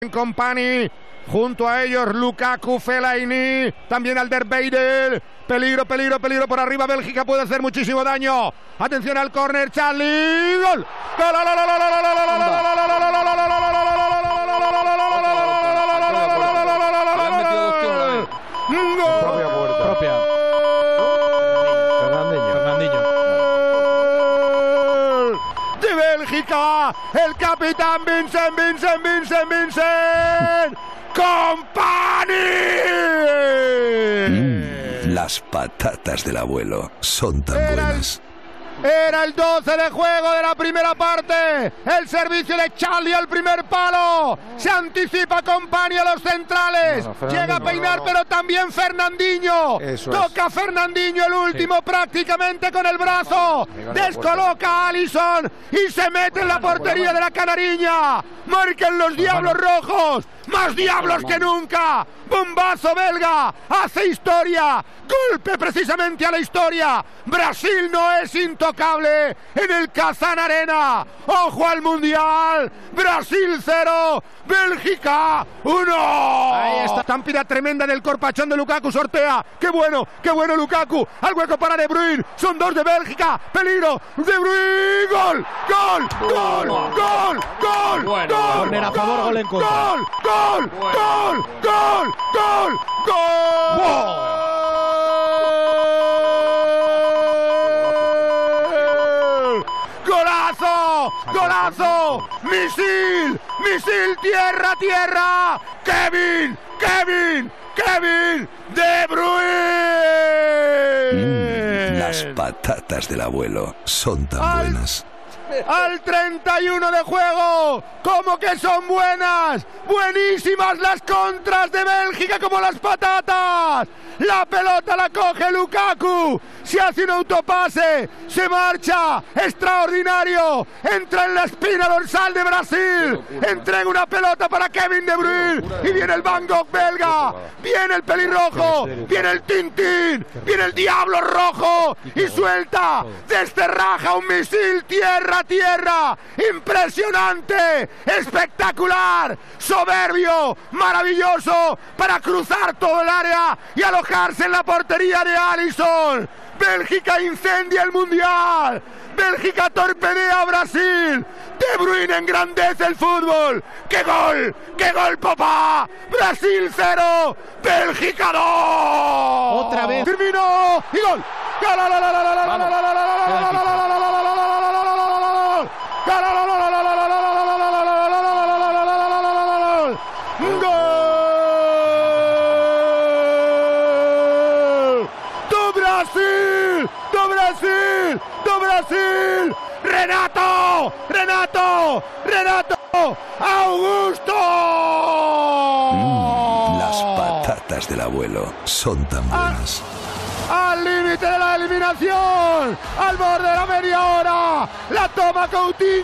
Company, junto a ellos Lukaku, Fellaini, también Alderweireld. Peligro, peligro, peligro por arriba. Bélgica puede hacer muchísimo daño. Atención al córner, Charlie. Gol. De Bélgica, el capitán Vincent Company. Las patatas del abuelo son tan buenas. Era el 12 de juego de la primera parte. El servicio de Charlie al primer palo. Se anticipa Company a los centrales. Llega a peinar, pero también Fernandinho. Toca Fernandinho el último prácticamente con el brazo. Descoloca a Alisson y se mete en la portería de la Canariña. Marcan los Diablos Rojos. Más diablos que nunca. Bombazo belga. Hace historia. Golpe precisamente a la historia. Brasil no es intocable en el Kazan Arena. Ojo al Mundial. Brasil 0, Bélgica 1. Ahí está. Estampida tremenda del corpachón de Lukaku. Sortea. Qué bueno Lukaku. Al hueco para De Bruyne. Son dos de Bélgica. Peligro. De Bruyne. Gol. Gol. Gol. Gol. Gol. Gol. Corner a favor, gol en contra. Gol. Gol. Gol. Gol. Gol. Gol. ¡Golazo! ¡Golazo! ¡Misil! ¡Misil! ¡Tierra! ¡Tierra! ¡Kevin! ¡De Bruyne! Las patatas del abuelo son tan buenas. Al 31 de juego, ¿cómo que son buenas? Buenísimas las contras de Bélgica como las patatas. La pelota la coge Lukaku, se hace un autopase, se marcha, extraordinario, entra en la espina dorsal de Brasil, entrega una pelota para Kevin De Bruyne y viene el Van Gogh belga, viene el pelirrojo, viene el Tintín, viene el Diablo Rojo y suelta, descerraja un misil tierra, impresionante, espectacular, soberbio, maravilloso para cruzar todo el área y alojarse en la portería de Alisson. Bélgica incendia el Mundial. Bélgica torpedea a Brasil. De Bruyne engrandece el fútbol. ¡Qué gol! ¡Qué gol, papá! Brasil 0, Bélgica 2. Otra vez. Terminó y gol. ¡Do Brasil! ¡Renato! ¡Augusto! Las patatas del abuelo son tan buenas. Al límite de la eliminación, al borde de la media hora, la toma Coutinho.